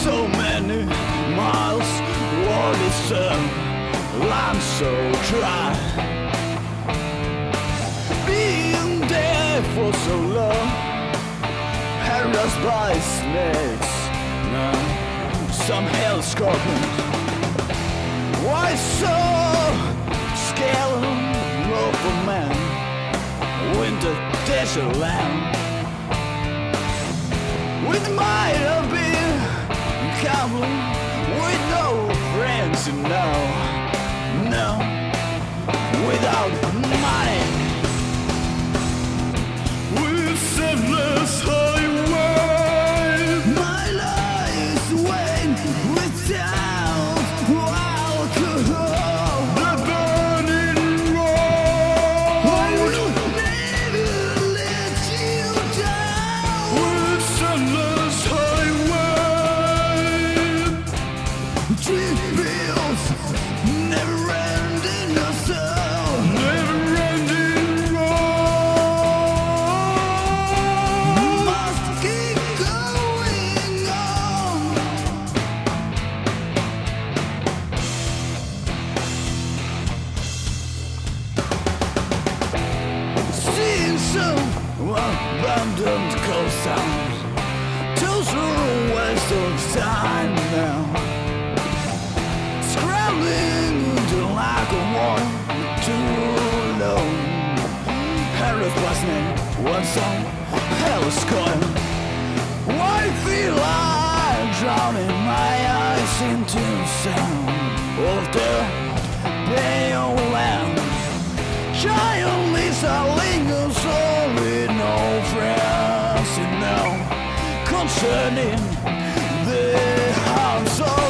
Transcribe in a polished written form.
So many miles, world is land so dry. Being there for so long, harassed by snakes, some hell scorpions. Why so scared of a man in the desert land? With might have been common, with no friends, no, without money. With endless highway, my life's way without alcohol. The burning road, I will never let you down. With endless highway, dream fields, never ending sound, never ending road. Must keep going on. Seeing some abandoned coast towns, those are a waste of time now. Scrambling into lack of water, too low. Harris was named one song, hell is calling. Why feel like drowning my eyes into sound of the pale land? Giant Lisa lingers on with no friends, concerning the hearts of